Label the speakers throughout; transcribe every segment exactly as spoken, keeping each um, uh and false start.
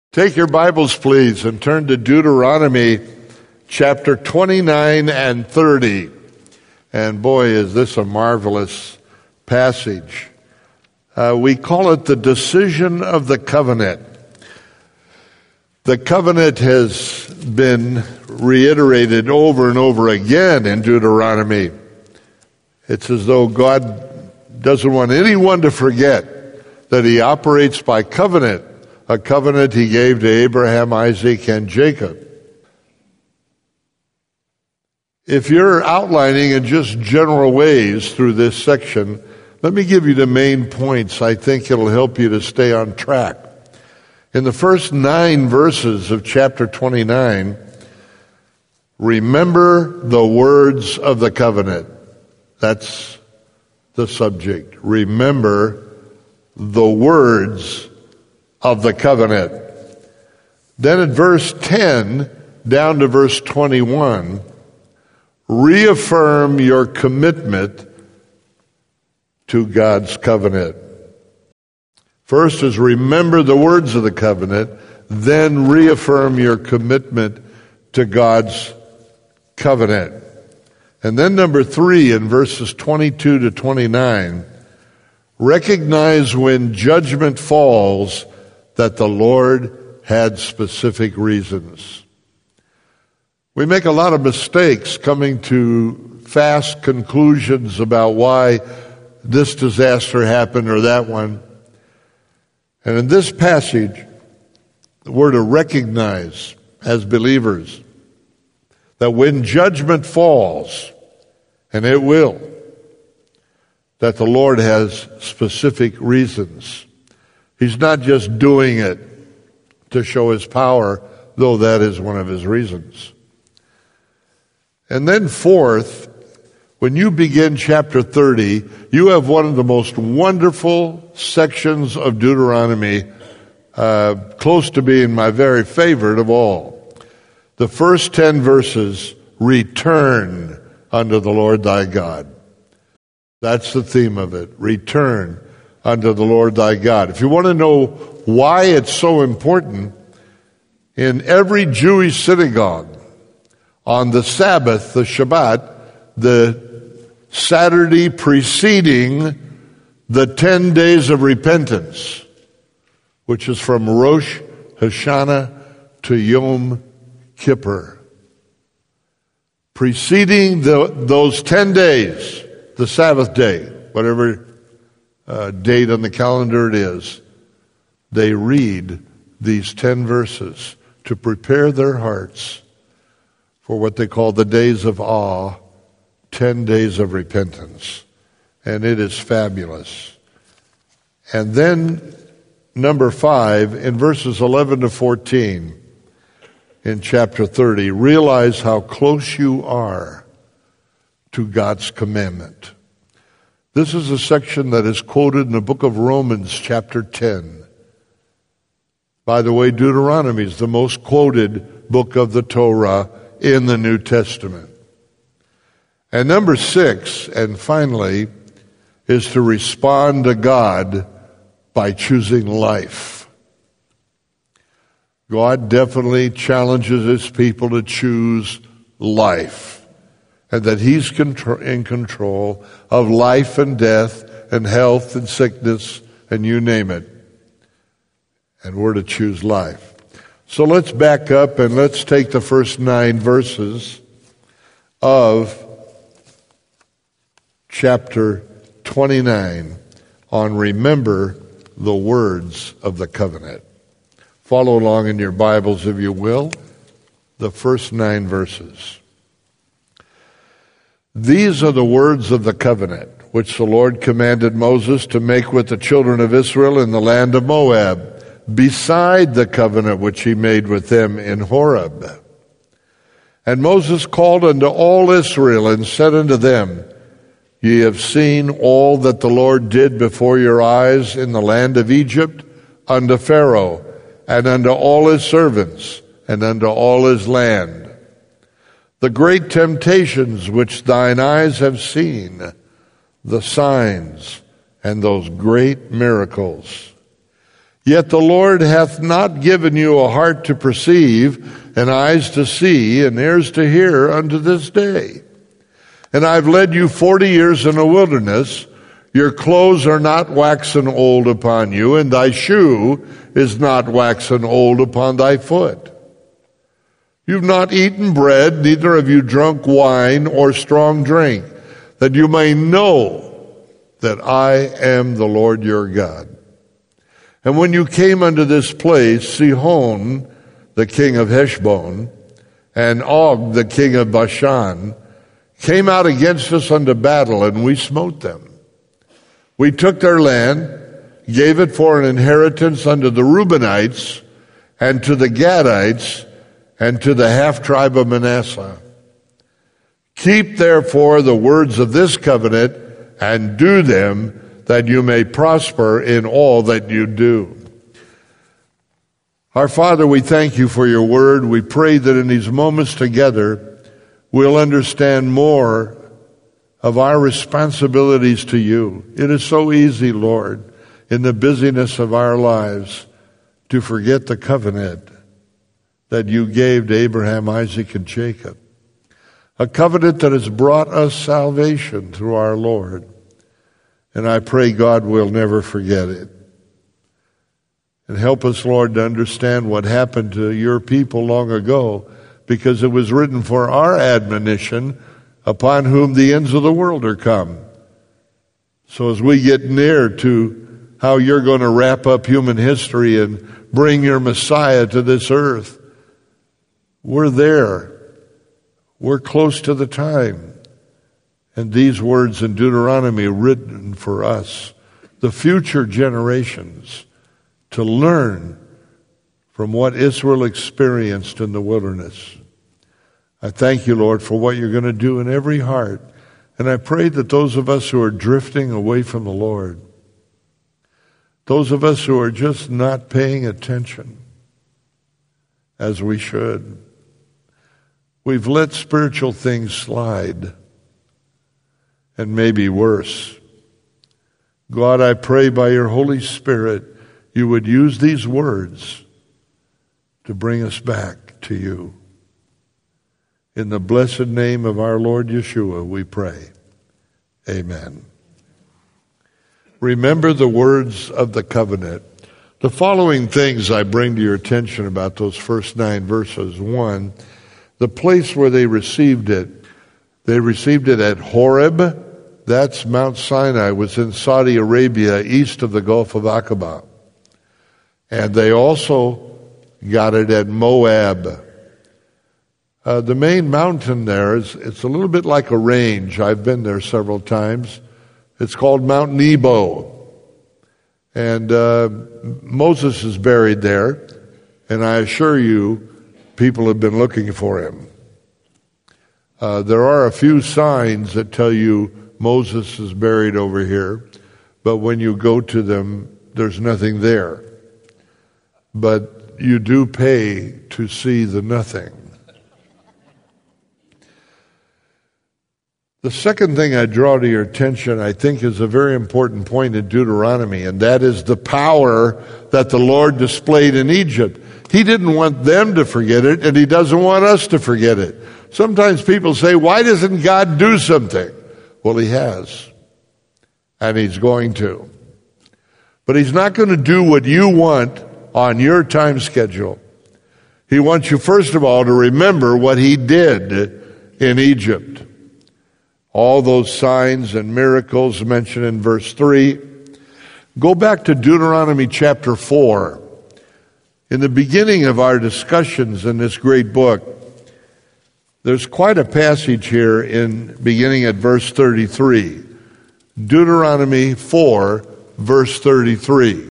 Speaker 1: Take your Bibles, please, and turn to Deuteronomy chapter twenty-nine and thirty. And boy, is this a marvelous passage. Uh, we call it the decision of the covenant. The covenant has been reiterated over and over again in Deuteronomy. It's as though God doesn't want anyone to forget that he operates by covenant, a covenant he gave to Abraham, Isaac, and Jacob. If you're outlining in just general ways through this section, let me give you the main points. I think it'll help you to stay on track. In the first nine verses of chapter twenty-nine, remember the words of the covenant. That's the subject. Remember the words of the covenant. Then at verse ten down to verse twenty-one, reaffirm your commitment to God's covenant. First is remember the words of the covenant, then reaffirm your commitment to God's covenant. And then number three, in verses twenty-two to twenty-nine, recognize when judgment falls that the Lord had specific reasons. We make a lot of mistakes coming to fast conclusions about why this disaster happened or that one. And in this passage, we're to recognize as believers that when judgment falls, and it will, that the Lord has specific reasons. He's not just doing it to show his power, though that is one of his reasons. And then fourth, when you begin chapter thirty, you have one of the most wonderful sections of Deuteronomy, uh, close to being my very favorite of all. The first ten verses, return unto the Lord thy God. That's the theme of it. Return unto the Lord thy God. If you want to know why it's so important, in every Jewish synagogue, on the Sabbath, the Shabbat, the Saturday preceding the ten days of repentance, which is from Rosh Hashanah to Yom Kippur. Preceding the, those ten days, the Sabbath day, whatever uh, date on the calendar it is, they read these ten verses to prepare their hearts for what they call the days of awe, ten days of repentance. And it is fabulous. And then, number five, in verses eleven to fourteen, in chapter thirty, realize how close you are to God's commandment. This is a section that is quoted in the book of Romans, chapter ten. By the way, Deuteronomy is the most quoted book of the Torah in the New Testament. And number six, and finally, is to respond to God by choosing life. God definitely challenges his people to choose life, and that he's in control of life and death and health and sickness and you name it. And we're to choose life. So let's back up and let's take the first nine verses of chapter twenty-nine on remember the words of the covenant. Follow along in your Bibles, if you will, the first nine verses. These are the words of the covenant, which the Lord commanded Moses to make with the children of Israel in the land of Moab, beside the covenant which he made with them in Horeb. And Moses called unto all Israel and said unto them, Ye have seen all that the Lord did before your eyes in the land of Egypt unto Pharaoh, and unto all his servants, and unto all his land. The great temptations which thine eyes have seen, the signs, and those great miracles. Yet the Lord hath not given you a heart to perceive, and eyes to see, and ears to hear unto this day. And I've led you forty years in the wilderness. Your clothes are not waxen old upon you, and thy shoe is not waxen old upon thy foot. You've not eaten bread, neither have you drunk wine or strong drink, that you may know that I am the Lord your God. And when you came unto this place, Sihon, the king of Heshbon, and Og, the king of Bashan, came out against us unto battle, and we smote them. We took their land, gave it for an inheritance unto the Reubenites, and to the Gadites, and to the half-tribe of Manasseh. Keep therefore the words of this covenant, and do them, that you may prosper in all that you do. Our Father, we thank you for your word. We pray that in these moments together, we'll understand more of our responsibilities to you. It is so easy, Lord, in the busyness of our lives, to forget the covenant that you gave to Abraham, Isaac, and Jacob. A covenant that has brought us salvation through our Lord. And I pray, God, we'll never forget it. And help us, Lord, to understand what happened to your people long ago, because it was written for our admonition, upon whom the ends of the world are come. So as we get near to how you're going to wrap up human history and bring your Messiah to this earth, we're there. We're close to the time. And these words in Deuteronomy written for us, the future generations, to learn from what Israel experienced in the wilderness. I thank you, Lord, for what you're going to do in every heart. And I pray that those of us who are drifting away from the Lord, those of us who are just not paying attention as we should, we've let spiritual things slide, and maybe worse. God, I pray by your Holy Spirit, you would use these words to bring us back to you. In the blessed name of our Lord Yeshua, we pray. Amen. Remember the words of the covenant. The following things I bring to your attention about those first nine verses. One, the place where they received it. They received it at Horeb. That's Mount Sinai, was in Saudi Arabia, east of the Gulf of Aqaba. And they also got it at Moab. Uh, the main mountain there is, it's a little bit like a range. I've been there several times. It's called Mount Nebo. And uh, Moses is buried there. And I assure you, people have been looking for him. Uh, there are a few signs that tell you Moses is buried over here. But when you go to them, there's nothing there. But you do pay to see the nothing. The second thing I draw to your attention, I think, is a very important point in Deuteronomy, and that is the power that the Lord displayed in Egypt. He didn't want them to forget it, and he doesn't want us to forget it. Sometimes people say, why doesn't God do something? Well, he has, and he's going to. But he's not going to do what you want on your time schedule. He wants you, first of all, to remember what he did in Egypt. All those signs and miracles mentioned in verse three. Go back to Deuteronomy chapter four. In the beginning of our discussions in this great book, there's quite a passage here in beginning at verse thirty-three. Deuteronomy four, verse thirty-three.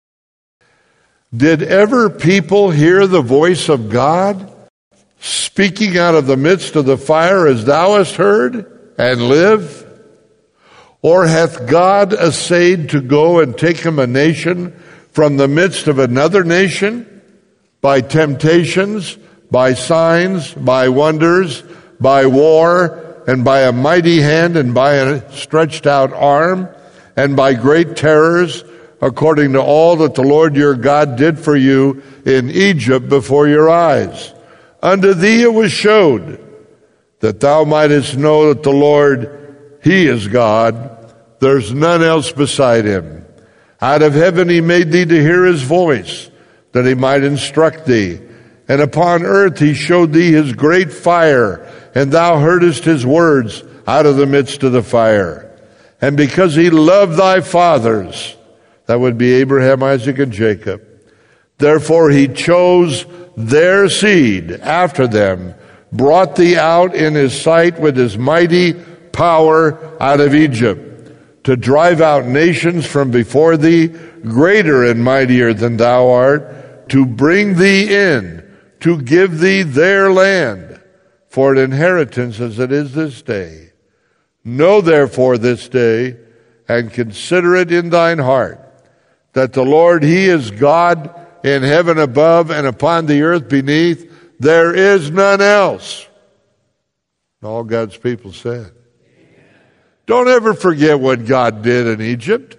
Speaker 1: Did ever people hear the voice of God speaking out of the midst of the fire as thou hast heard? And live? Or hath God essayed to go and take him a nation from the midst of another nation by temptations, by signs, by wonders, by war, and by a mighty hand, and by a stretched out arm, and by great terrors, according to all that the Lord your God did for you in Egypt before your eyes. Unto thee it was showed, that thou mightest know that the Lord, He is God. There's none else beside Him. Out of heaven He made thee to hear His voice, that He might instruct thee. And upon earth He showed thee His great fire, and thou heardest His words out of the midst of the fire. And because He loved thy fathers, that would be Abraham, Isaac, and Jacob, therefore He chose their seed after them, brought thee out in His sight with His mighty power out of Egypt, to drive out nations from before thee, greater and mightier than thou art, to bring thee in, to give thee their land for an inheritance as it is this day. Know therefore this day, and consider it in thine heart, that the Lord, He is God in heaven above and upon the earth beneath. There is none else. All God's people said. Amen. Don't ever forget what God did in Egypt.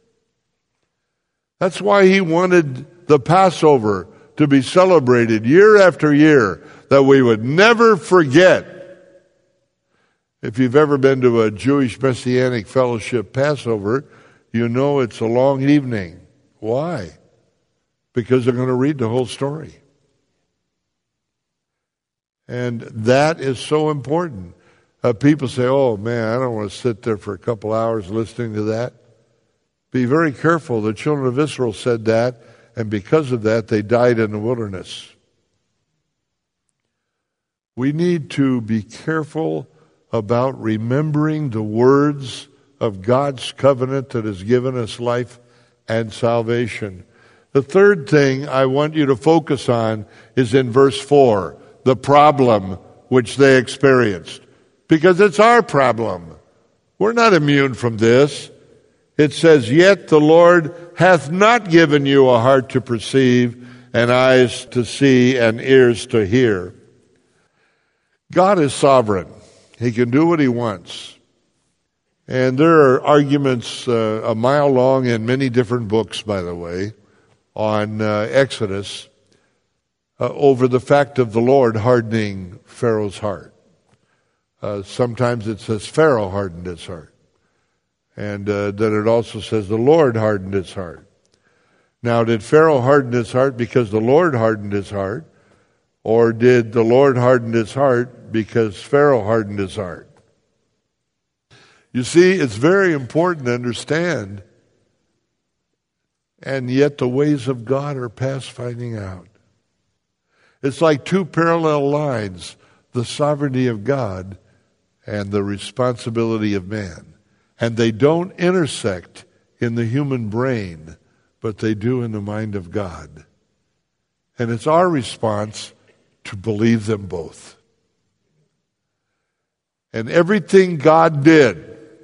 Speaker 1: That's why He wanted the Passover to be celebrated year after year, that we would never forget. If you've ever been to a Jewish Messianic Fellowship Passover, you know it's a long evening. Why? Because they're going to read the whole story. And that is so important. Uh, people say, oh man, I don't want to sit there for a couple hours listening to that. Be very careful. The children of Israel said that, and because of that, they died in the wilderness. We need to be careful about remembering the words of God's covenant that has given us life and salvation. The third thing I want you to focus on is in verse four, the problem which they experienced. Because it's our problem. We're not immune from this. It says, yet the Lord hath not given you a heart to perceive, and eyes to see, and ears to hear. God is sovereign. He can do what He wants. And there are arguments uh, a mile long in many different books, by the way, on uh, Exodus uh, over the fact of the Lord hardening Pharaoh's heart. Uh, sometimes it says Pharaoh hardened his heart. And uh, then it also says the Lord hardened his heart. Now, did Pharaoh harden his heart because the Lord hardened his heart? Or did the Lord harden his heart because Pharaoh hardened his heart? You see, it's very important to understand, and yet the ways of God are past finding out. It's like two parallel lines, the sovereignty of God and the responsibility of man. And they don't intersect in the human brain, but they do in the mind of God. And it's our response to believe them both. And everything God did,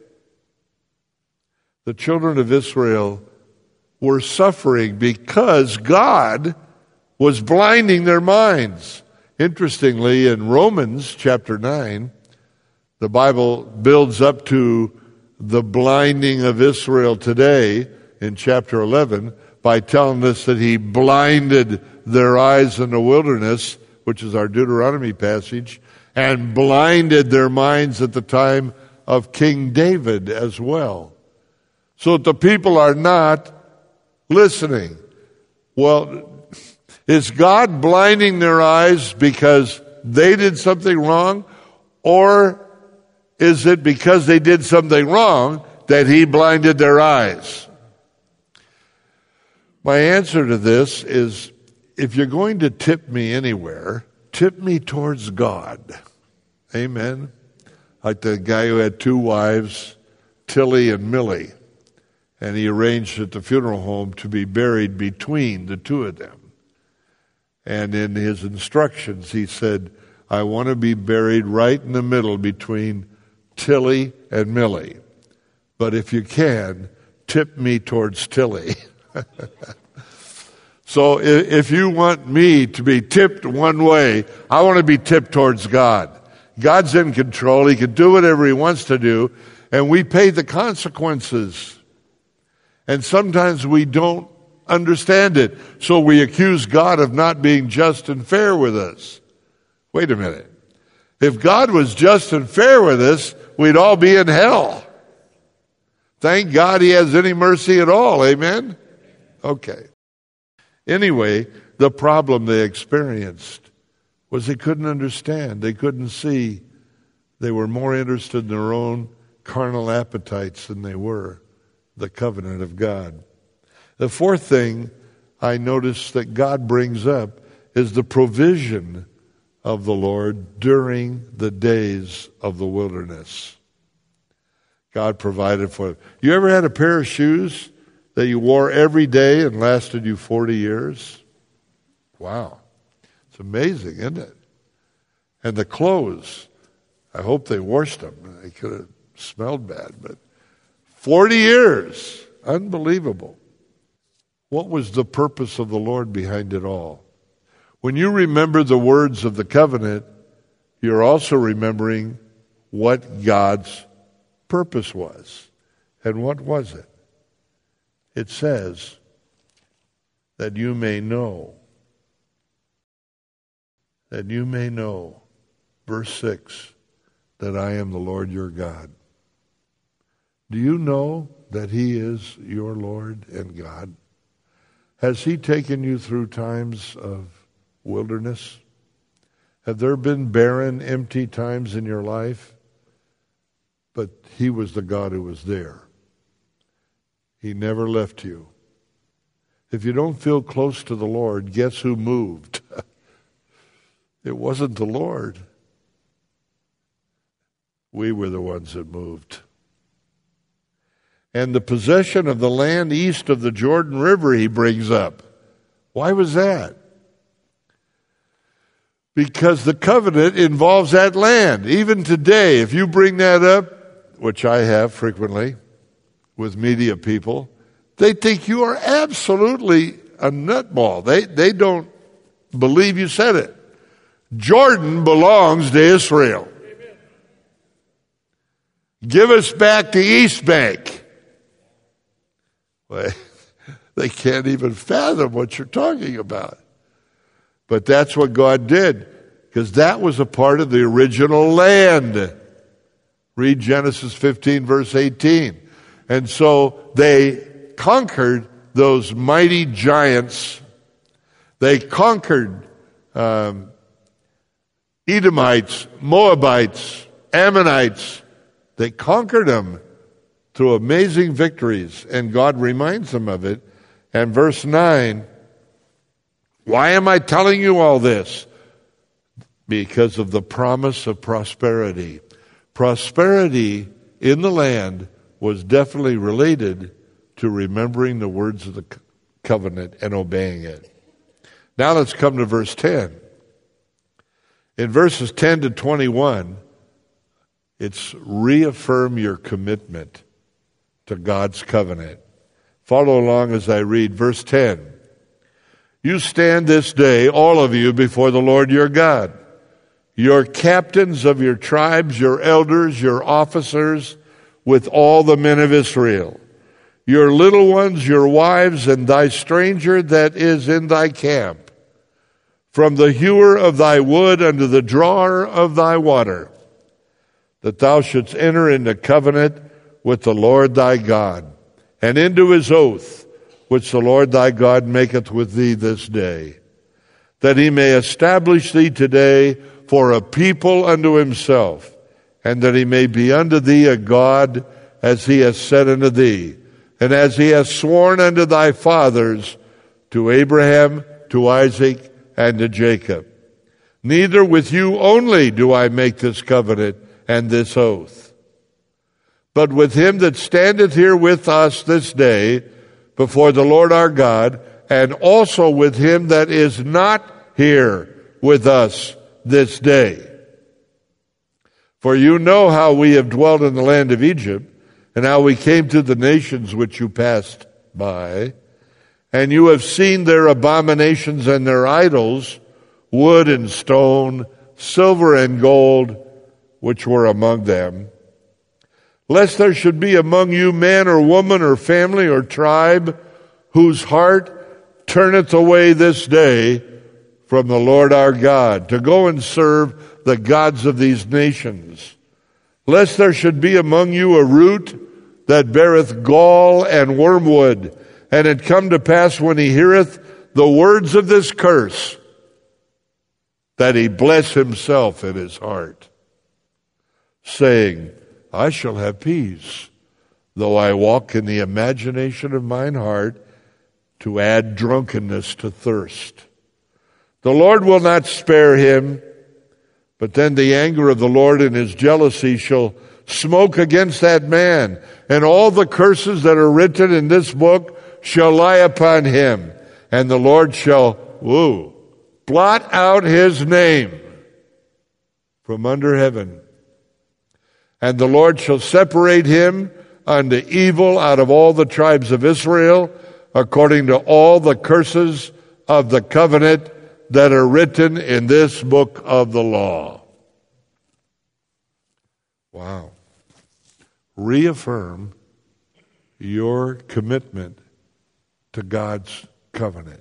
Speaker 1: the children of Israel were suffering because God was blinding their minds. Interestingly, in Romans chapter nine, the Bible builds up to the blinding of Israel today in chapter eleven by telling us that He blinded their eyes in the wilderness, which is our Deuteronomy passage, and blinded their minds at the time of King David as well. So that the people are not listening. Well, is God blinding their eyes because they did something wrong? Or is it because they did something wrong that He blinded their eyes? My answer to this is, if you're going to tip me anywhere, tip me towards God. Amen. Like the guy who had two wives, Tilly and Millie, and he arranged at the funeral home to be buried between the two of them. And in his instructions, he said, I want to be buried right in the middle between Tilly and Millie. But if you can, tip me towards Tilly. So if you want me to be tipped one way, I want to be tipped towards God. God's in control. He can do whatever He wants to do, and we pay the consequences. And sometimes we don't understand it, so we accuse God of not being just and fair with us. Wait a minute. If God was just and fair with us, we'd all be in hell. Thank God he has any mercy at all. Amen? Okay. Anyway, the problem they experienced was they couldn't understand. They couldn't see. They were more interested in their own carnal appetites than they were the covenant of God. The fourth thing I notice that God brings up is the provision of the Lord during the days of the wilderness. God provided for them. You ever had a pair of shoes that you wore every day and lasted you forty years? Wow. It's amazing, isn't it? And the clothes, I hope they washed them. They could have smelled bad, but forty years. Unbelievable. What was the purpose of the Lord behind it all? When you remember the words of the covenant, you're also remembering what God's purpose was. And what was it? It says that you may know, that you may know, verse six, that I am the Lord your God. Do you know that he is your Lord and God? Has he taken you through times of wilderness? Have there been barren, empty times in your life? But he was the God who was there. He never left you. If you don't feel close to the Lord, guess who moved? It wasn't the Lord. We were the ones that moved. And the possession of the land east of the Jordan River he brings up. Why was that? Because the covenant involves that land. Even today, if you bring that up, which I have frequently with media people, they think you are absolutely a nutball. They, they don't believe you said it. Jordan belongs to Israel. Amen. Give us back the East Bank. Well, they can't even fathom what you're talking about. But that's what God did, because that was a part of the original land. Read Genesis fifteen, verse eighteen. And so they conquered those mighty giants. They conquered um, Edomites, Moabites, Ammonites. They conquered them through amazing victories, and God reminds them of it. And verse nine, why am I telling you all this? Because of the promise of prosperity. Prosperity in the land was definitely related to remembering the words of the covenant and obeying it. Now let's come to verse ten. In verses ten to twenty-one, it's reaffirm your commitment to God's covenant. Follow along as I read verse ten. You stand this day, all of you, before the Lord your God, your captains of your tribes, your elders, your officers, with all the men of Israel, your little ones, your wives, and thy stranger that is in thy camp, from the hewer of thy wood unto the drawer of thy water, that thou shouldst enter into covenant with the Lord thy God, and into his oath, which the Lord thy God maketh with thee this day, that he may establish thee today for a people unto himself, and that he may be unto thee a God, as he has said unto thee, and as he has sworn unto thy fathers, to Abraham, to Isaac, and to Jacob. Neither with you only do I make this covenant and this oath, but with him that standeth here with us this day before the Lord our God, and also with him that is not here with us this day. For you know how we have dwelt in the land of Egypt, and how we came to the nations which you passed by, and you have seen their abominations and their idols, wood and stone, silver and gold, which were among them. lest there should be among you man or woman or family or tribe whose heart turneth away this day from the Lord our God, to go and serve the gods of these nations. Lest there should be among you a root that beareth gall and wormwood, and it come to pass when he heareth the words of this curse, that he bless himself in his heart, saying, I shall have peace, though I walk in the imagination of mine heart, to add drunkenness to thirst. The Lord will not spare him, but then the anger of the Lord and his jealousy shall smoke against that man, and all the curses that are written in this book shall lie upon him, and the Lord shall, woo, blot out his name from under heaven. And the Lord shall separate him unto evil out of all the tribes of Israel, according to all the curses of the covenant that are written in this book of the law. Wow. Reaffirm your commitment to God's covenant.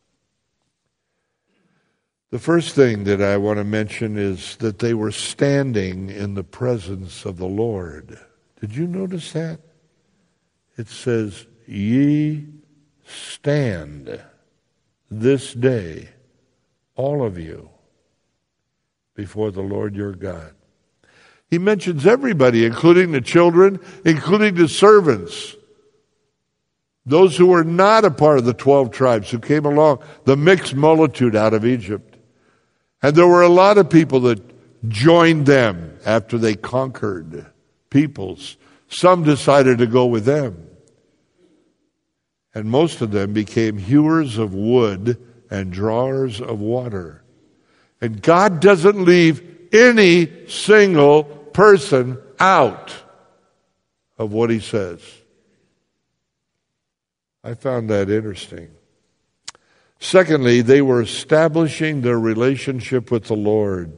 Speaker 1: The first thing that I want to mention is that they were standing in the presence of the Lord. Did you notice that? It says, ye stand this day, all of you, before the Lord your God. He mentions everybody, including the children, including the servants, those who were not a part of the twelve tribes who came along, the mixed multitude out of Egypt. And there were a lot of people that joined them after they conquered peoples. Some decided to go with them. And most of them became hewers of wood and drawers of water. And God doesn't leave any single person out of what he says. I found that interesting. Secondly, they were establishing their relationship with the Lord.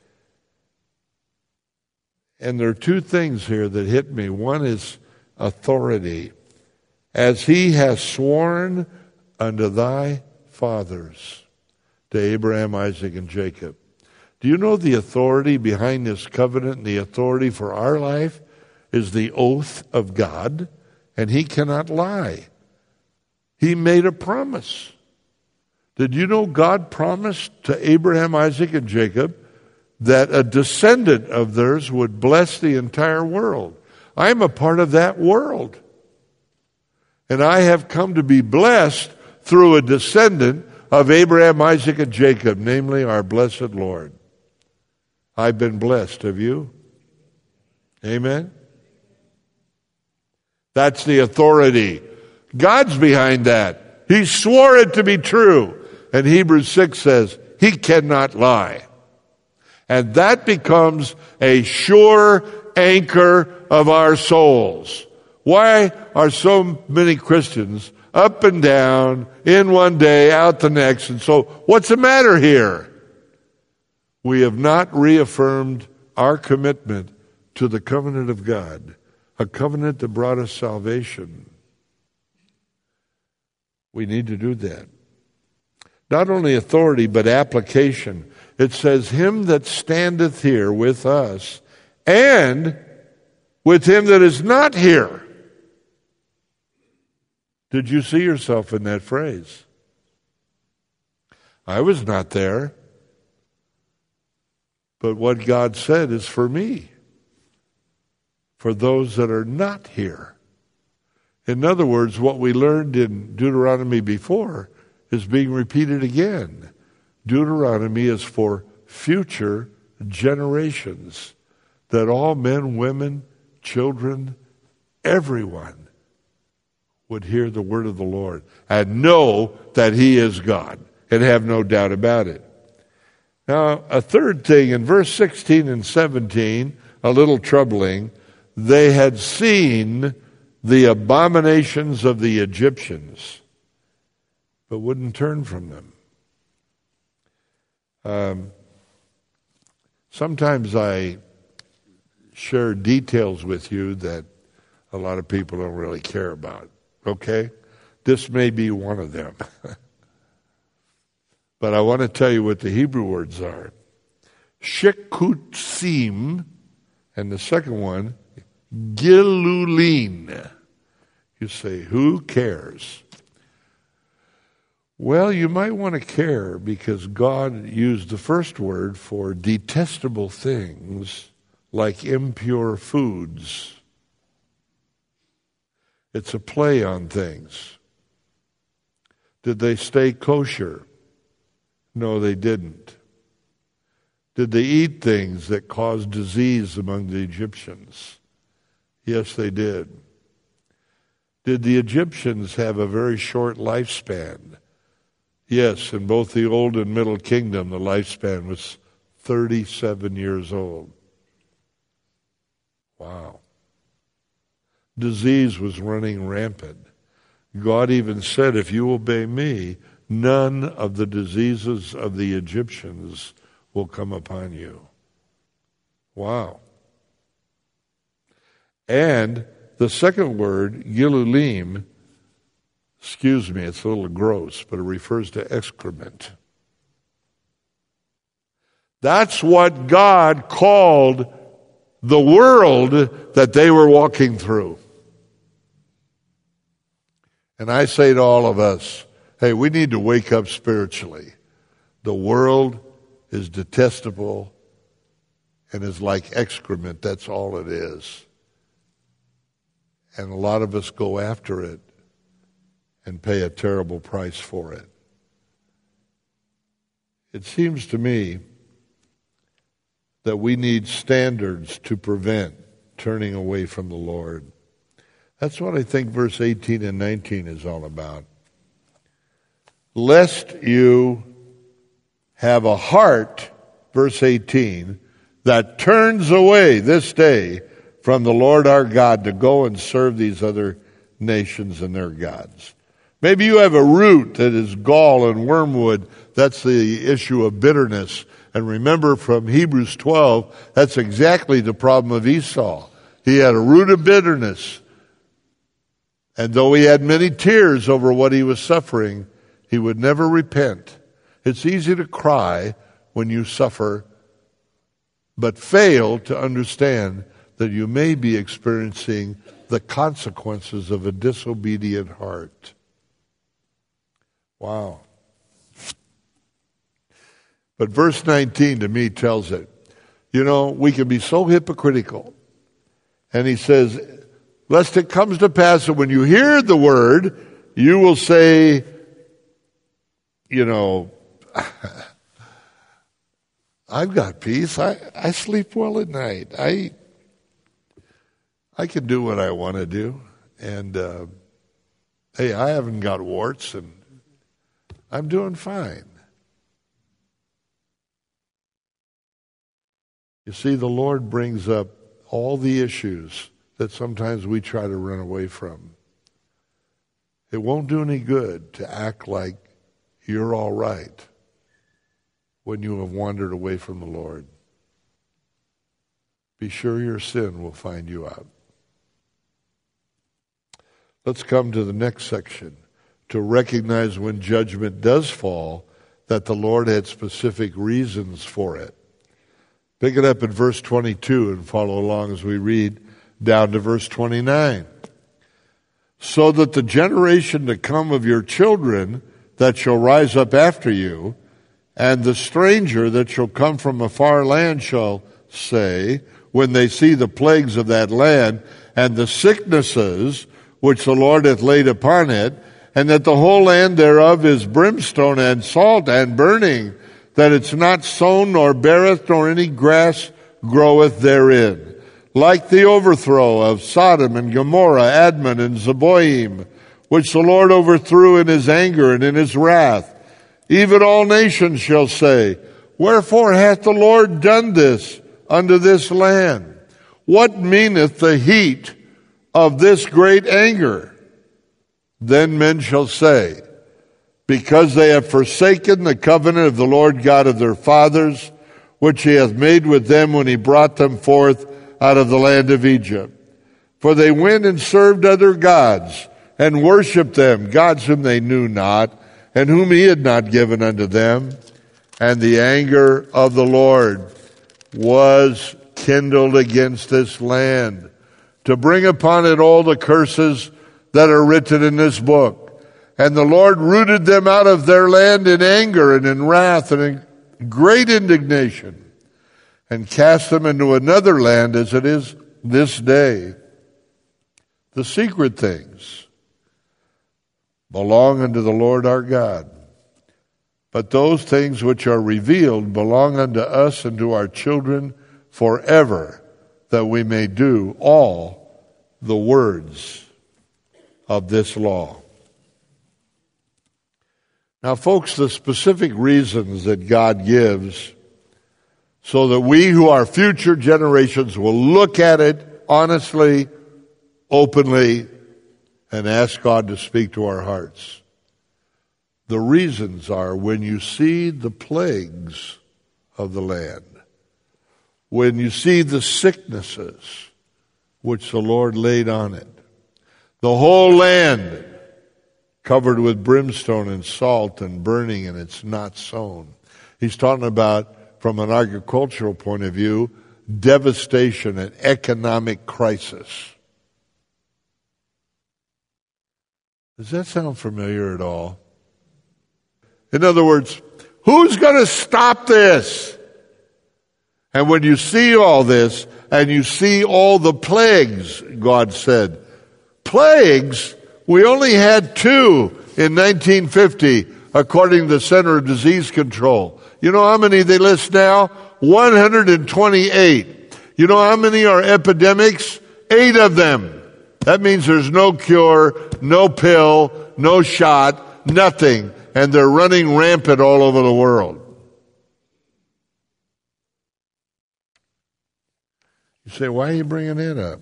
Speaker 1: And there are two things here that hit me. One is authority. As he has sworn unto thy fathers, to Abraham, Isaac, and Jacob. Do you know the authority behind this covenant and the authority for our life is the oath of God, and he cannot lie. He made a promise. Did you know God promised to Abraham, Isaac, and Jacob that a descendant of theirs would bless the entire world? I am a part of that world. And I have come to be blessed through a descendant of Abraham, Isaac, and Jacob, namely our blessed Lord. I've been blessed. Have you? Amen? That's the authority. God's behind that. He swore it to be true. And Hebrews six says, he cannot lie. And that becomes a sure anchor of our souls. Why are so many Christians up and down, in one day, out the next? And so, what's the matter here? We have not reaffirmed our commitment to the covenant of God, a covenant that brought us salvation. We need to do that. Not only authority, but application. It says, him that standeth here with us, and with him that is not here. Did you see yourself in that phrase? I was not there. But what God said is for me. For those that are not here. In other words, what we learned in Deuteronomy before is being repeated again. Deuteronomy is for future generations. That all men, women, children, everyone would hear the word of the Lord and know that he is God and have no doubt about it. Now, a third thing in verse sixteen and seventeen, a little troubling, they had seen the abominations of the Egyptians, but wouldn't turn from them. Um, sometimes I share details with you that a lot of people don't really care about. Okay? This may be one of them. But I want to tell you what the Hebrew words are. Shekutsim, and the second one, Gilulin. You say, who cares? Well, you might want to care because God used the first word for detestable things like impure foods. It's a play on things. Did they stay kosher? No, they didn't. Did they eat things that caused disease among the Egyptians? Yes, they did. Did the Egyptians have a very short lifespan? Yes, in both the Old and Middle Kingdom, the lifespan was thirty-seven years old. Wow. Disease was running rampant. God even said, if you obey me, none of the diseases of the Egyptians will come upon you. Wow. And the second word, Gilulim, excuse me, it's a little gross, but it refers to excrement. That's what God called the world that they were walking through. And I say to all of us, hey, we need to wake up spiritually. The world is detestable and is like excrement. That's all it is. And a lot of us go after it and pay a terrible price for it. It seems to me that we need standards to prevent turning away from the Lord. That's what I think verse eighteen and nineteen is all about. Lest you have a heart, verse eighteen, that turns away this day from the Lord our God to go and serve these other nations and their gods. Maybe you have a root that is gall and wormwood. That's the issue of bitterness. And remember from Hebrews twelve, that's exactly the problem of Esau. He had a root of bitterness. And though he had many tears over what he was suffering, he would never repent. It's easy to cry when you suffer, but fail to understand that you may be experiencing the consequences of a disobedient heart. Wow. But verse nineteen to me tells it. You know, we can be so hypocritical. And he says, lest it comes to pass that when you hear the word, you will say, you know, I've got peace. I, I sleep well at night. I I can do what I want to do. And, uh, hey, I haven't got warts, and I'm doing fine. You see, the Lord brings up all the issues that sometimes we try to run away from. It won't do any good to act like you're all right when you have wandered away from the Lord. Be sure your sin will find you out. Let's come to the next section, to recognize when judgment does fall, that the Lord had specific reasons for it. Pick it up at verse twenty-two and follow along as we read down to verse twenty-nine. So that the generation to come of your children that shall rise up after you, and the stranger that shall come from a far land shall say, when they see the plagues of that land, and the sicknesses which the Lord hath laid upon it, and that the whole land thereof is brimstone and salt and burning, that it's not sown nor beareth, nor any grass groweth therein. Like the overthrow of Sodom and Gomorrah, Admon and Zeboim, which the Lord overthrew in his anger and in his wrath. Even all nations shall say, wherefore hath the Lord done this unto this land? What meaneth the heat of this great anger? Then men shall say, because they have forsaken the covenant of the Lord God of their fathers, which he hath made with them when he brought them forth out of the land of Egypt. For they went and served other gods, and worshipped them, gods whom they knew not, and whom he had not given unto them. And the anger of the Lord was kindled against this land, to bring upon it all the curses that are written in this book. And the Lord rooted them out of their land in anger and in wrath and in great indignation, and cast them into another land as it is this day. The secret things belong unto the Lord our God, but those things which are revealed belong unto us and to our children forever, that we may do all the words of this law. Now, folks, the specific reasons that God gives so that we who are future generations will look at it honestly, openly, and ask God to speak to our hearts. The reasons are when you see the plagues of the land, when you see the sicknesses which the Lord laid on it, the whole land covered with brimstone and salt and burning, and it's not sown. He's talking about, from an agricultural point of view, devastation and economic crisis. Does that sound familiar at all? In other words, who's going to stop this? And when you see all this, and you see all the plagues, God said, plagues, we only had two in nineteen fifty, according to the Center of Disease Control. You know how many they list now? one hundred twenty-eight. You know how many are epidemics? Eight of them. That means there's no cure, no pill, no shot, nothing. And they're running rampant all over the world. You say, why are you bringing it up?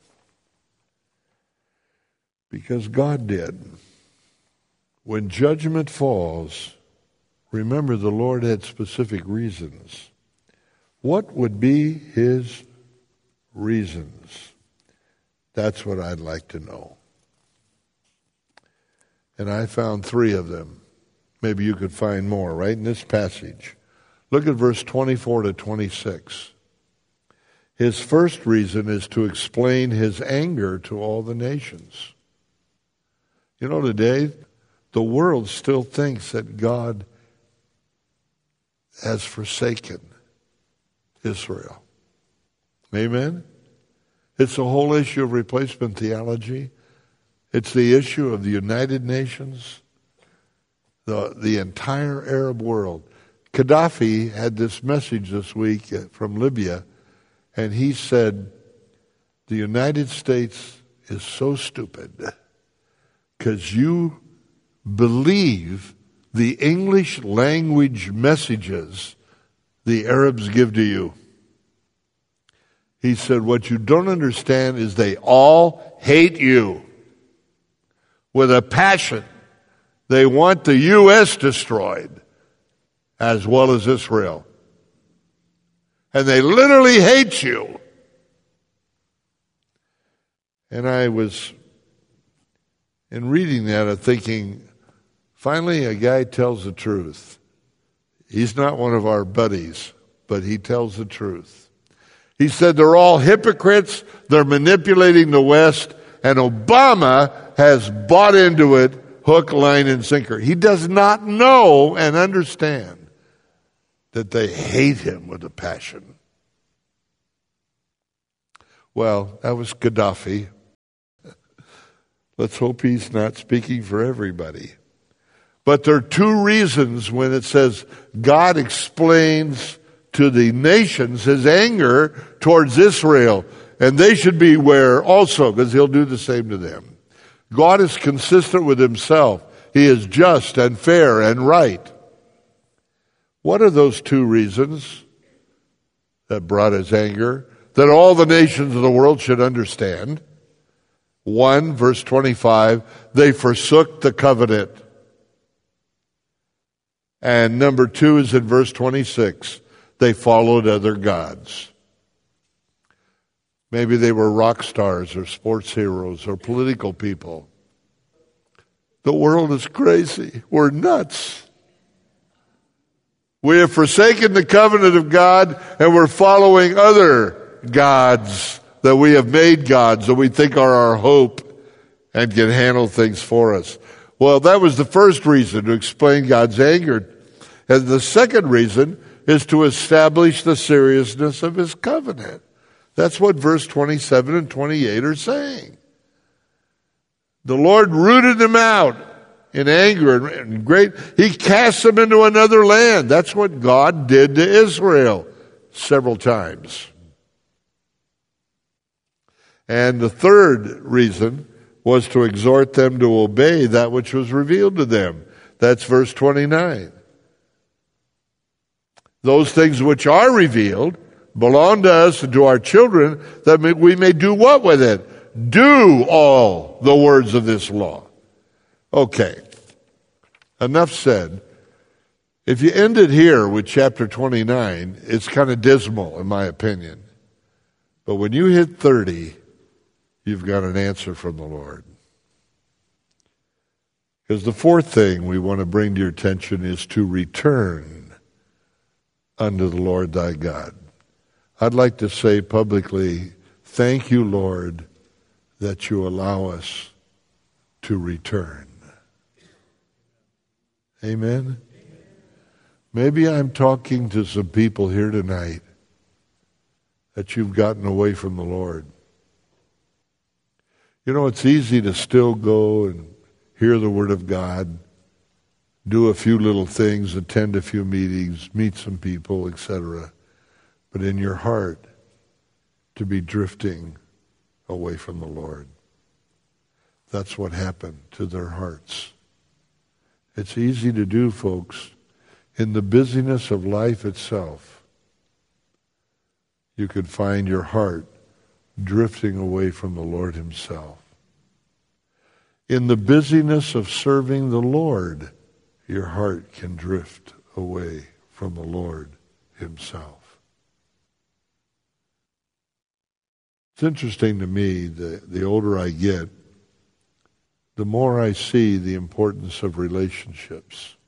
Speaker 1: Because God did. When judgment falls, remember the Lord had specific reasons. What would be his reasons? That's what I'd like to know. And I found three of them. Maybe you could find more, right, in this passage. Look at verse twenty-four to twenty-six. His first reason is to explain his anger to all the nations. You know, today, the world still thinks that God has forsaken Israel. Amen? It's the whole issue of replacement theology. It's the issue of the United Nations, the, the entire Arab world. Gaddafi had this message this week from Libya, and he said, the United States is so stupid because you believe the English language messages the Arabs give to you. He said, what you don't understand is they all hate you with a passion. They want the U S destroyed as well as Israel. And they literally hate you. And I was, in reading that, I'm thinking, finally a guy tells the truth. He's not one of our buddies, but he tells the truth. He said they're all hypocrites, they're manipulating the West, and Obama has bought into it hook, line, and sinker. He does not know and understand that they hate him with a passion. Well, that was Gaddafi. Let's hope he's not speaking for everybody. But there are two reasons when it says God explains to the nations his anger towards Israel. And they should beware also, because he'll do the same to them. God is consistent with himself. He is just and fair and right. What are those two reasons that brought his anger? That all the nations of the world should understand. One, verse twenty-five, they forsook the covenant. And number two is in verse twenty-six, they followed other gods. Maybe they were rock stars or sports heroes or political people. The world is crazy. We're nuts. We have forsaken the covenant of God, and we're following other gods that we have made gods that we think are our hope and can handle things for us. Well, that was the first reason to explain God's anger. And the second reason is to establish the seriousness of his covenant. That's what verse twenty-seven and twenty-eight are saying. The Lord rooted them out in anger and great. He cast them into another land. That's what God did to Israel several times. And the third reason was to exhort them to obey that which was revealed to them. That's verse twenty-nine. Those things which are revealed belong to us and to our children, that we may do what with it? Do all the words of this law. Okay. Enough said. If you end it here with chapter twenty-nine, it's kind of dismal, in my opinion. But when you hit thirty, you've got an answer from the Lord. Because the fourth thing we want to bring to your attention is to return unto the Lord thy God. I'd like to say publicly, thank you, Lord, that you allow us to return. Amen? Maybe I'm talking to some people here tonight that you've gotten away from the Lord. You know, it's easy to still go and hear the Word of God, do a few little things, attend a few meetings, meet some people, et cetera. But in your heart, to be drifting away from the Lord. That's what happened to their hearts. It's easy to do, folks. In the busyness of life itself, you could find your heart drifting away from the Lord himself. In the busyness of serving the Lord, your heart can drift away from the Lord himself. It's interesting to me, the, the older I get, the more I see the importance of relationships.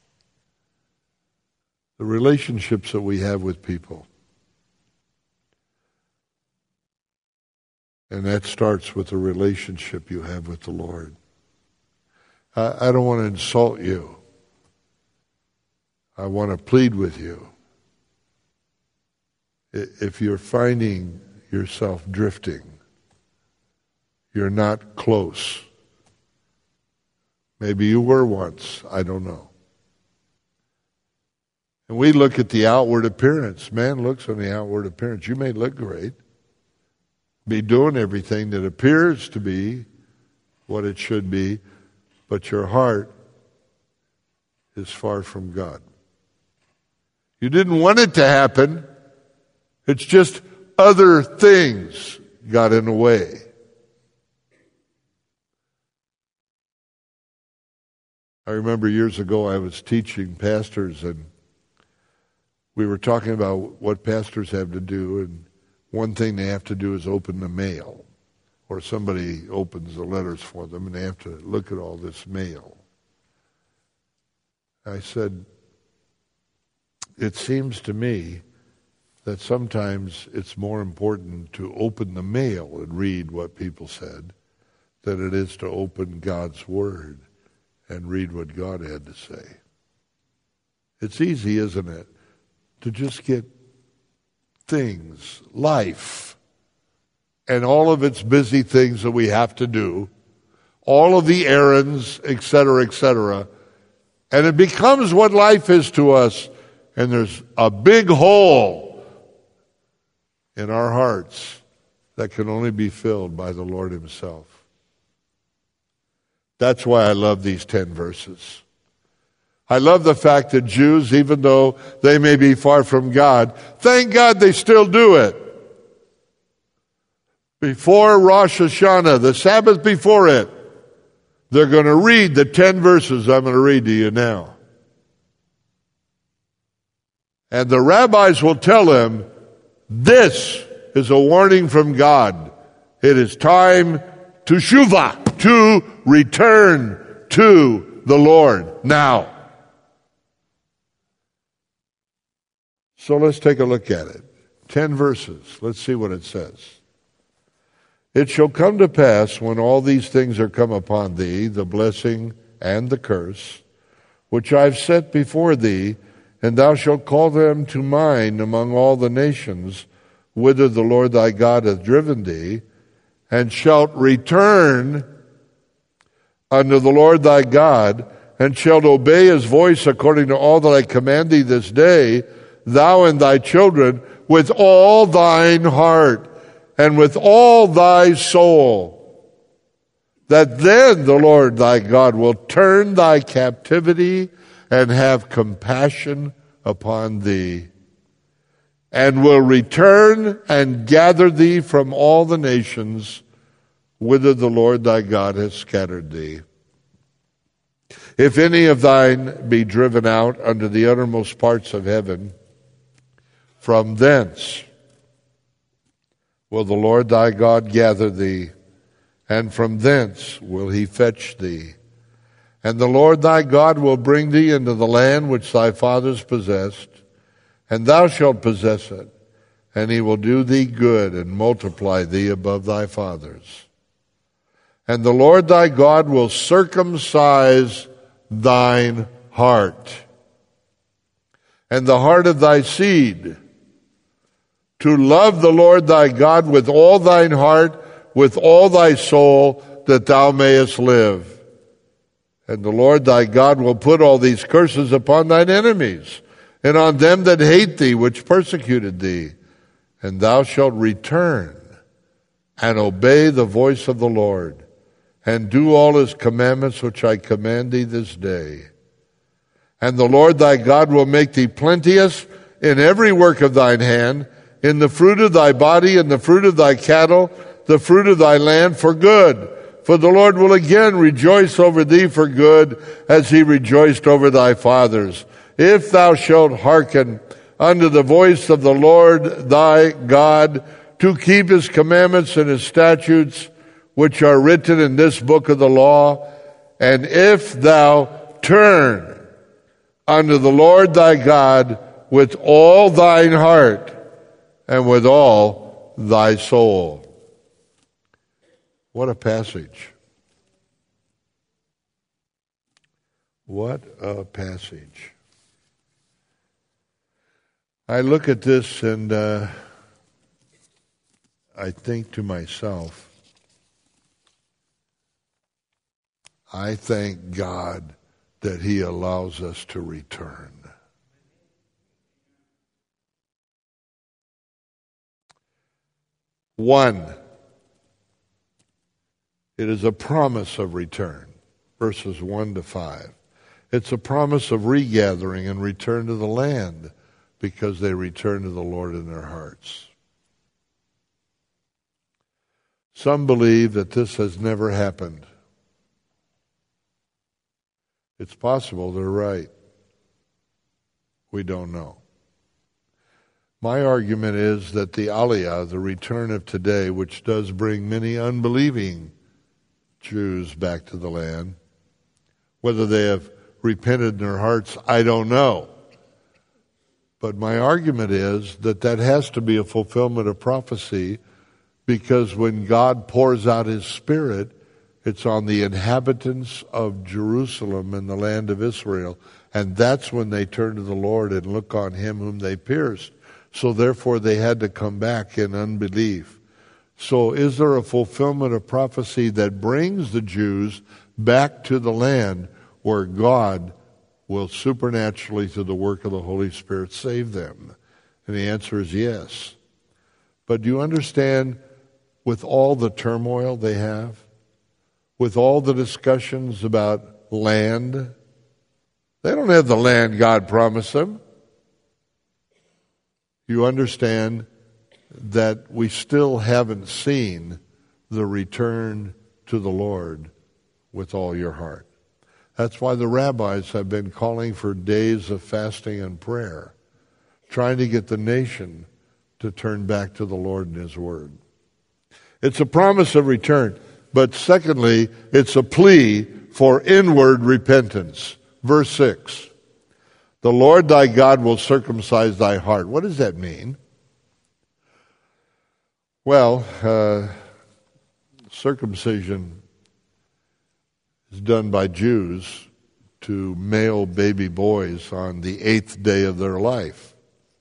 Speaker 1: The relationships that we have with people. And that starts with the relationship you have with the Lord. I, I don't want to insult you. I want to plead with you. If you're finding yourself drifting, you're not close. Maybe you were once, I don't know. And we look at the outward appearance. Man looks on the outward appearance. You may look great, be doing everything that appears to be what it should be, but your heart is far from God. You didn't want it to happen. It's just other things got in the way. I remember years ago I was teaching pastors, and we were talking about what pastors have to do, and one thing they have to do is open the mail, or somebody opens the letters for them, and they have to look at all this mail. I said, it seems to me that sometimes it's more important to open the mail and read what people said than it is to open God's Word and read what God had to say. It's easy, isn't it, to just get things, life, and all of its busy things that we have to do, all of the errands, et cetera, et cetera, and it becomes what life is to us, and there's a big hole in our hearts that can only be filled by the Lord himself. That's why I love these ten verses. I love the fact that Jews, even though they may be far from God, thank God they still do it. Before Rosh Hashanah, the Sabbath before it, they're going to read the ten verses I'm going to read to you now. And the rabbis will tell them, this is a warning from God. It is time to shuvah, to return to the Lord now. So let's take a look at it. Ten verses. Let's see what it says. It shall come to pass when all these things are come upon thee, the blessing and the curse, which I've set before thee, and thou shalt call them to mind among all the nations, whither the Lord thy God hath driven thee, and shalt return unto the Lord thy God, and shalt obey his voice according to all that I command thee this day, thou and thy children, with all thine heart, and with all thy soul, that then the Lord thy God will turn thy captivity and have compassion upon thee, and will return and gather thee from all the nations whither the Lord thy God hath scattered thee. If any of thine be driven out unto the uttermost parts of heaven, from thence will the Lord thy God gather thee, and from thence will he fetch thee. And the Lord thy God will bring thee into the land which thy fathers possessed, and thou shalt possess it, and he will do thee good and multiply thee above thy fathers. And the Lord thy God will circumcise thine heart, and the heart of thy seed, to love the Lord thy God with all thine heart, with all thy soul, that thou mayest live. And the Lord thy God will put all these curses upon thine enemies, and on them that hate thee, which persecuted thee. And thou shalt return and obey the voice of the Lord, and do all his commandments which I command thee this day. And the Lord thy God will make thee plenteous in every work of thine hand, in the fruit of thy body, in the fruit of thy cattle, the fruit of thy land for good. For the Lord will again rejoice over thee for good, as he rejoiced over thy fathers, if thou shalt hearken unto the voice of the Lord thy God, to keep his commandments and his statutes, which are written in this book of the law. And if thou turn unto the Lord thy God with all thine heart, and with all thy soul. What a passage. What a passage. I look at this and uh, I think to myself, I thank God that he allows us to return. One, it is a promise of return, verses one to five. It's a promise of regathering and return to the land, because they return to the Lord in their hearts. Some believe that this has never happened. It's possible they're right. We don't know. My argument is that the Aliyah, the return of today, which does bring many unbelieving Jews back to the land, whether they have repented in their hearts, I don't know. But my argument is that that has to be a fulfillment of prophecy, because when God pours out his Spirit, it's on the inhabitants of Jerusalem and the land of Israel, and that's when they turn to the Lord and look on him whom they pierced. So therefore they had to come back in unbelief. So is there a fulfillment of prophecy that brings the Jews back to the land where God will supernaturally, through the work of the Holy Spirit, save them? And the answer is yes. But do you understand, with all the turmoil they have, with all the discussions about land, they don't have the land God promised them. You understand that we still haven't seen the return to the Lord with all your heart. That's why the rabbis have been calling for days of fasting and prayer, trying to get the nation to turn back to the Lord and His Word. It's a promise of return, but secondly, it's a plea for inward repentance. Verse six, the Lord thy God will circumcise thy heart. What does that mean? Well, uh, circumcision is done by Jews to male baby boys on the eighth day of their life.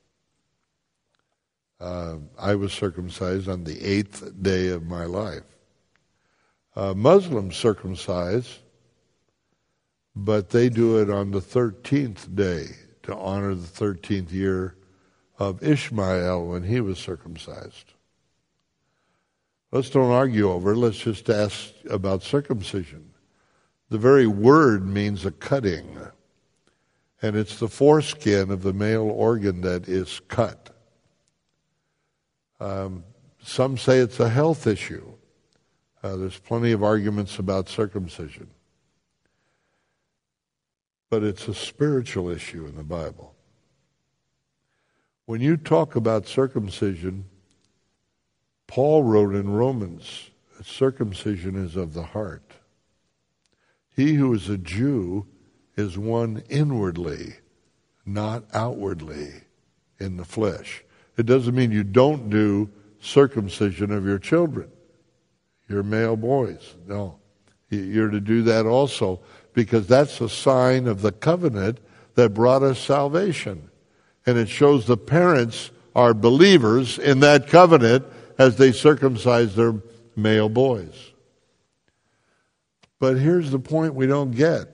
Speaker 1: Uh, I was circumcised on the eighth day of my life. Uh, Muslims circumcise, but they do it on the thirteenth day to honor the thirteenth year of Ishmael when he was circumcised. Let's don't argue over it. Let's just ask about circumcision. The very word means a cutting, and it's the foreskin of the male organ that is cut. Um, some say it's a health issue. Uh, there's plenty of arguments about circumcision. But it's a spiritual issue in the Bible. When you talk about circumcision, Paul wrote in Romans that circumcision is of the heart. He who is a Jew is one inwardly, not outwardly in the flesh. It doesn't mean you don't do circumcision of your children, your male boys. No, you're to do that also, because that's a sign of the covenant that brought us salvation. And it shows the parents are believers in that covenant as they circumcise their male boys. But here's the point we don't get.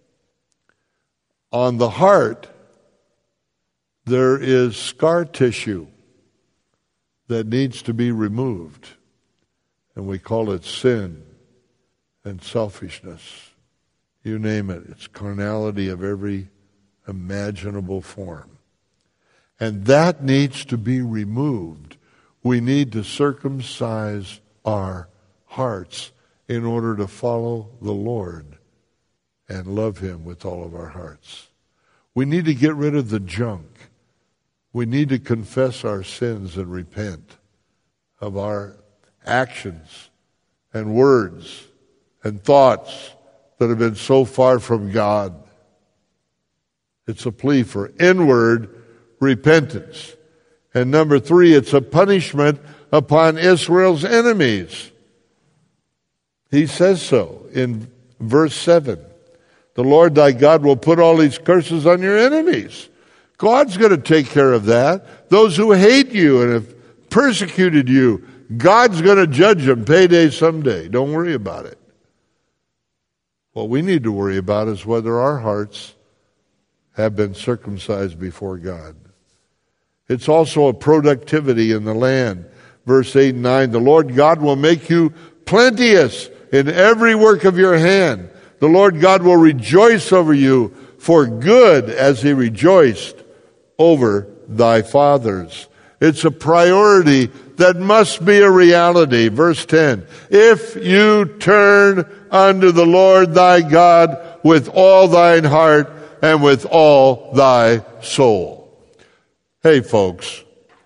Speaker 1: On the heart, there is scar tissue that needs to be removed. And we call it sin and selfishness. You name it. It's carnality of every imaginable form. And that needs to be removed. We need to circumcise our hearts in order to follow the Lord and love Him with all of our hearts. We need to get rid of the junk. We need to confess our sins and repent of our actions and words and thoughts that have been so far from God. It's a plea for inward repentance. And number three, it's a punishment upon Israel's enemies. He says so in verse seven. The Lord thy God will put all these curses on your enemies. God's going to take care of that. Those who hate you and have persecuted you, God's going to judge them payday someday. Don't worry about it. What we need to worry about is whether our hearts have been circumcised before God. It's also a productivity in the land. Verse eight and nine, the Lord God will make you plenteous in every work of your hand. The Lord God will rejoice over you for good as He rejoiced over thy fathers. It's a priority that must be a reality. Verse ten, if you turn unto the Lord thy God with all thine heart and with all thy soul. Hey folks,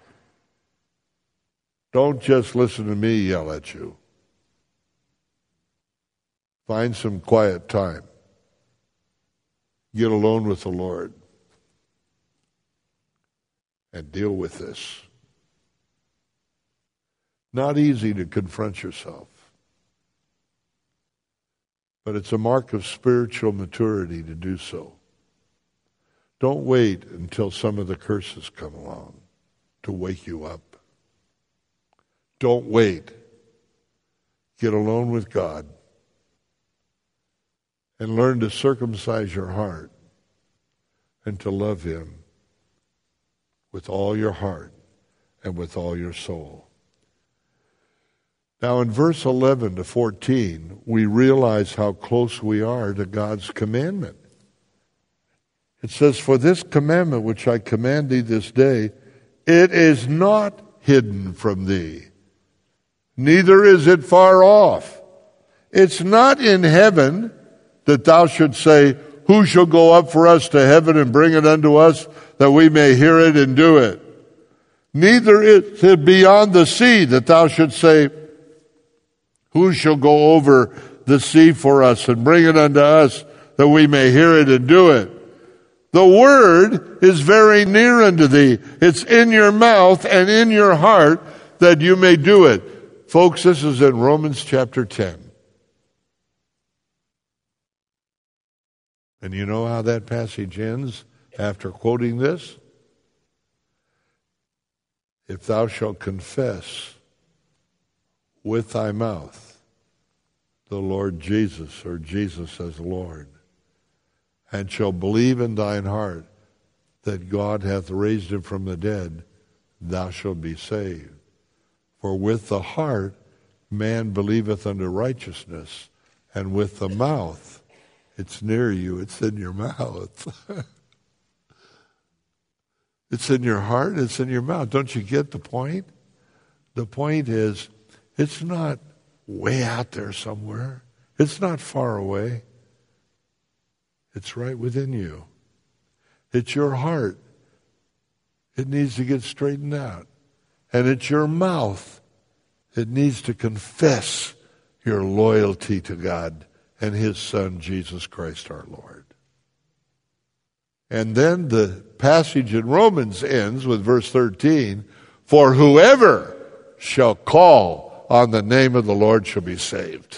Speaker 1: don't just listen to me yell at you. Find some quiet time. Get alone with the Lord and deal with this. Not easy to confront yourself, but it's a mark of spiritual maturity to do so. Don't wait until some of the curses come along to wake you up. Don't wait. Get alone with God and learn to circumcise your heart and to love Him with all your heart and with all your soul. Now in verse eleven to fourteen, we realize how close we are to God's commandment. It says, for this commandment which I command thee this day, it is not hidden from thee, neither is it far off. It's not in heaven that thou should say, who shall go up for us to heaven and bring it unto us that we may hear it and do it? Neither is it beyond the sea that thou shouldst say, who shall go over the sea for us and bring it unto us that we may hear it and do it? The word is very near unto thee. It's in your mouth and in your heart that you may do it. Folks, this is in Romans chapter ten. And you know how that passage ends after quoting this? If thou shalt confess with thy mouth the Lord Jesus, or Jesus as Lord, and shall believe in thine heart that God hath raised him from the dead, thou shalt be saved. For with the heart man believeth unto righteousness, and with the mouth, it's near you, it's in your mouth. It's in your heart, it's in your mouth. Don't you get the point? The point is, it's not way out there somewhere. It's not far away. It's right within you. It's your heart. It needs to get straightened out. And it's your mouth. It needs to confess your loyalty to God and his Son, Jesus Christ our Lord. And then the passage in Romans ends with verse thirteen, for whoever shall call on the name of the Lord shall be saved.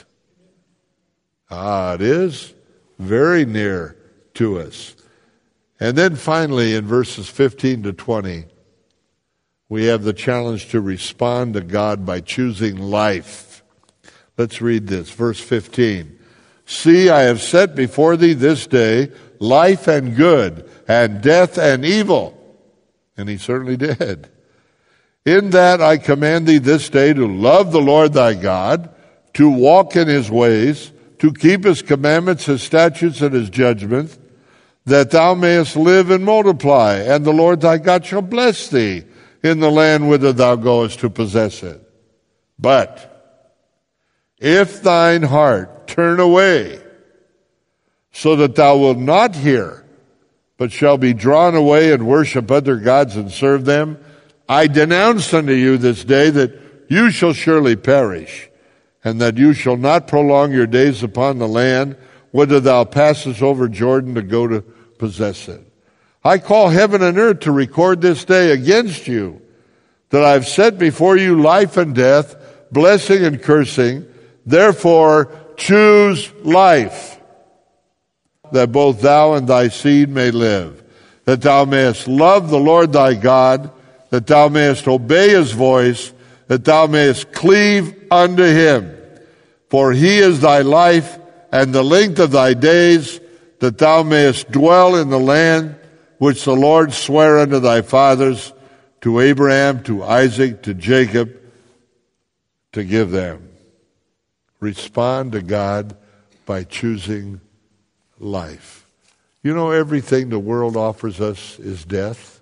Speaker 1: Ah, it is very near to us. And then finally in verses fifteen to twenty, we have the challenge to respond to God by choosing life. Let's read this, verse fifteen. See, I have set before thee this day life and good, and death and evil. And he certainly did. In that I command thee this day to love the Lord thy God, to walk in his ways, to keep his commandments, his statutes, and his judgments, that thou mayest live and multiply, and the Lord thy God shall bless thee in the land whither thou goest to possess it. But if thine heart turn away, so that thou wilt not hear, but shall be drawn away and worship other gods and serve them, I denounce unto you this day that you shall surely perish, and that you shall not prolong your days upon the land, whither thou passest over Jordan to go to possess it. I call heaven and earth to record this day against you, that I have set before you life and death, blessing and cursing. Therefore choose life, that both thou and thy seed may live, that thou mayest love the Lord thy God, that thou mayest obey his voice, that thou mayest cleave unto him. For he is thy life and the length of thy days, that thou mayest dwell in the land which the Lord sware unto thy fathers, to Abraham, to Isaac, to Jacob, to give them. Respond to God by choosing life. You know, everything the world offers us is death.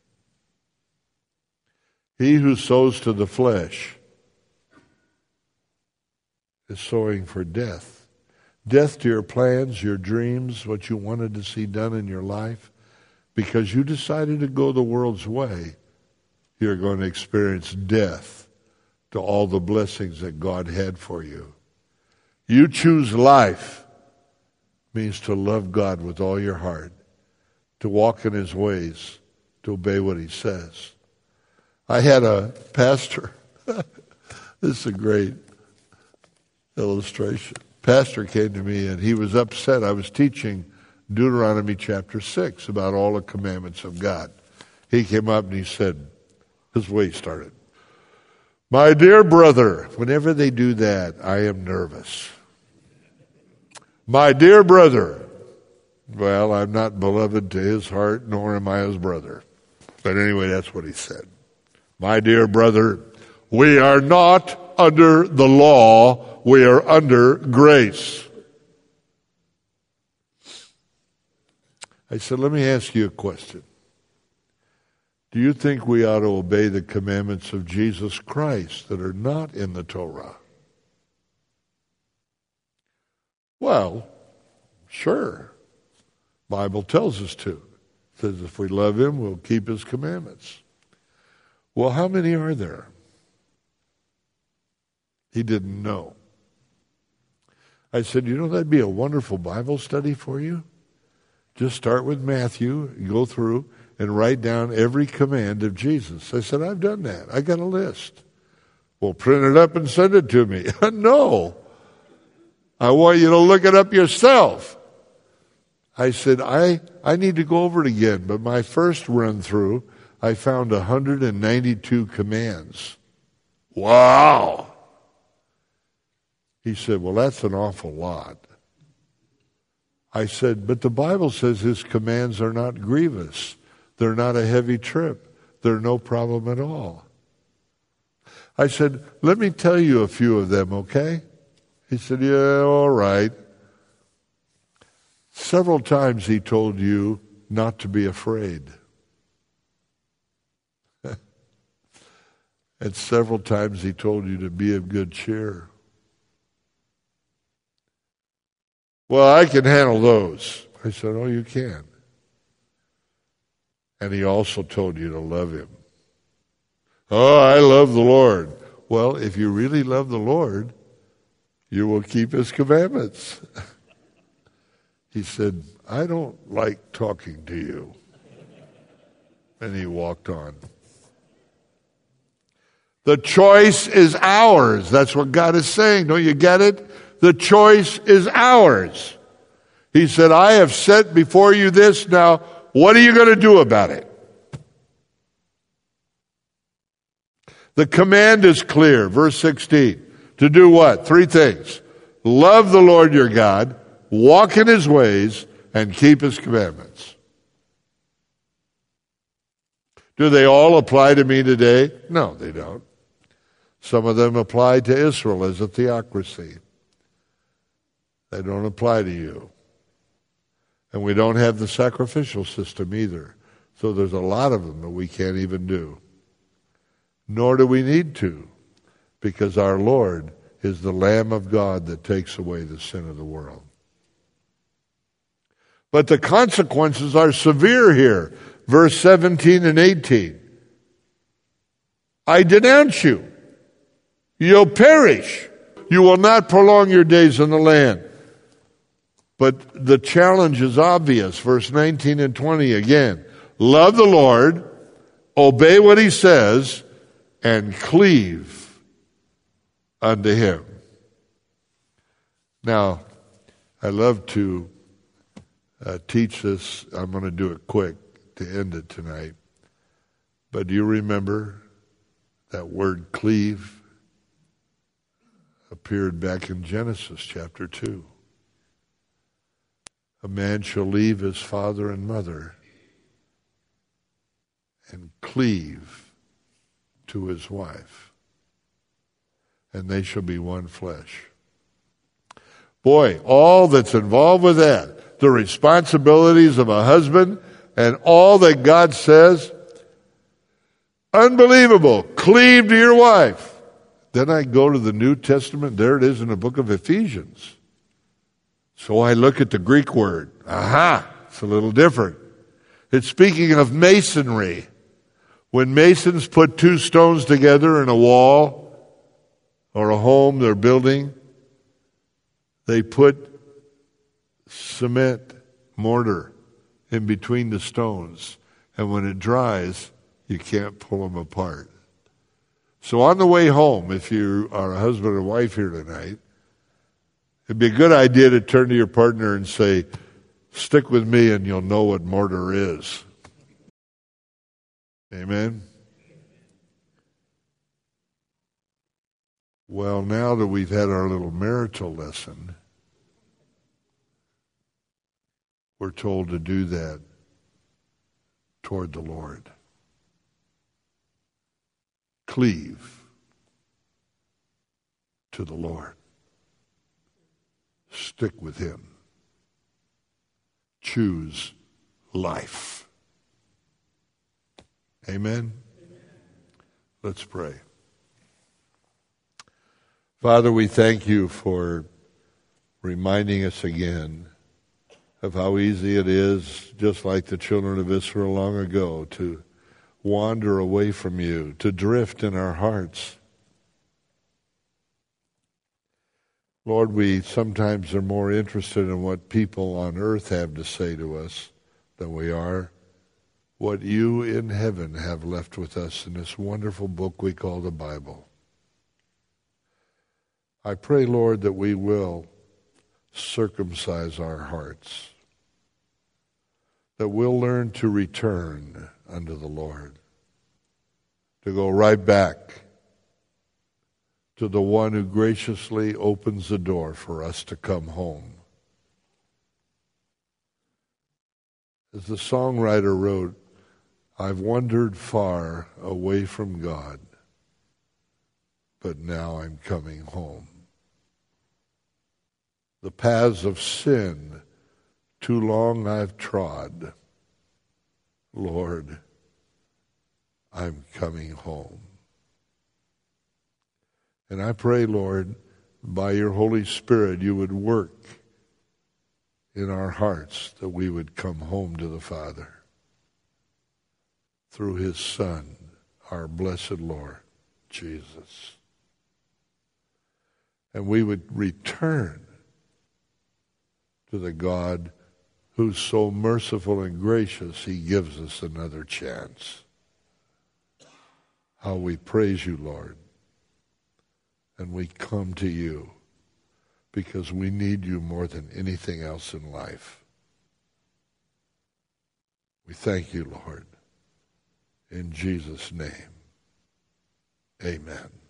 Speaker 1: He who sows to the flesh is sowing for death. Death to your plans, your dreams, what you wanted to see done in your life. Because you decided to go the world's way, you're going to experience death to all the blessings that God had for you. You choose life. Means to love God with all your heart, to walk in his ways, to obey what he says. I had a pastor, this is a great illustration. Pastor came to me and he was upset. I was teaching Deuteronomy chapter six about all the commandments of God. He came up and he said, his way started, my dear brother, whenever they do that, I am nervous. My dear brother, well, I'm not beloved to his heart, nor am I his brother. But anyway, that's what he said. My dear brother, we are not under the law, we are under grace. I said, let me ask you a question. Do you think we ought to obey the commandments of Jesus Christ that are not in the Torah? Well, sure. Bible tells us to. It says if we love him, we'll keep his commandments. Well, how many are there? He didn't know. I said, you know, that'd be a wonderful Bible study for you. Just start with Matthew, go through, and write down every command of Jesus. I said, I've done that. I got a list. Well, print it up and send it to me. No. I want you to look it up yourself. I said, I, I need to go over it again. But my first run through, I found one hundred ninety-two commands. Wow. He said, well, that's an awful lot. I said, but the Bible says his commands are not grievous. They're not a heavy trip. They're no problem at all. I said, let me tell you a few of them, okay? He said, yeah, all right. Several times he told you not to be afraid. And several times he told you to be of good cheer. Well, I can handle those. I said, oh, you can. And he also told you to love him. Oh, I love the Lord. Well, if you really love the Lord, you will keep his commandments. He said, I don't like talking to you. And he walked on. The choice is ours. That's what God is saying. Don't you get it? The choice is ours. He said, I have set before you this. Now, what are you going to do about it? The command is clear. Verse sixteen. To do what? Three things. Love the Lord your God, walk in his ways, and keep his commandments. Do they all apply to me today? No, they don't. Some of them apply to Israel as a theocracy. They don't apply to you. And we don't have the sacrificial system either. So there's a lot of them that we can't even do. Nor do we need to, because our Lord is the Lamb of God that takes away the sin of the world. But the consequences are severe here. Verse seventeen and eighteen. I denounce you. You'll perish. You will not prolong your days in the land. But the challenge is obvious. Verse nineteen and twenty again. Love the Lord, obey what he says, and cleave unto him. Now, I love to uh, teach this. I'm going to do it quick to end it tonight. But do you remember that word cleave appeared back in Genesis chapter two? A man shall leave his father and mother and cleave to his wife, and they shall be one flesh. Boy, all that's involved with that, the responsibilities of a husband and all that God says, unbelievable. Cleave to your wife. Then I go to the New Testament. There it is in the book of Ephesians. So I look at the Greek word. Aha, it's a little different. It's speaking of masonry. When masons put two stones together in a wall or a home they're building, they put cement mortar in between the stones. And when it dries, you can't pull them apart. So on the way home, if you are a husband or wife here tonight, it'd be a good idea to turn to your partner and say, stick with me and you'll know what mortar is. Amen? Well, now that we've had our little marital lesson, we're told to do that toward the Lord. Cleave to the Lord. Stick with him. Choose life. Amen? Amen. Let's pray. Father, we thank you for reminding us again of how easy it is, just like the children of Israel long ago, to wander away from you, to drift in our hearts. Lord, we sometimes are more interested in what people on earth have to say to us than we are what you in heaven have left with us in this wonderful book we call the Bible. I pray, Lord, that we will circumcise our hearts, that we'll learn to return unto the Lord, to go right back to the one who graciously opens the door for us to come home. As the songwriter wrote, I've wandered far away from God, but now I'm coming home. The paths of sin too long I've trod. Lord, I'm coming home. And I pray, Lord, by your Holy Spirit, you would work in our hearts that we would come home to the Father through his Son, our blessed Lord, Jesus. And we would return to the God who's so merciful and gracious, he gives us another chance. How we praise you, Lord. And we come to you because we need you more than anything else in life. We thank you, Lord. In Jesus' name, amen.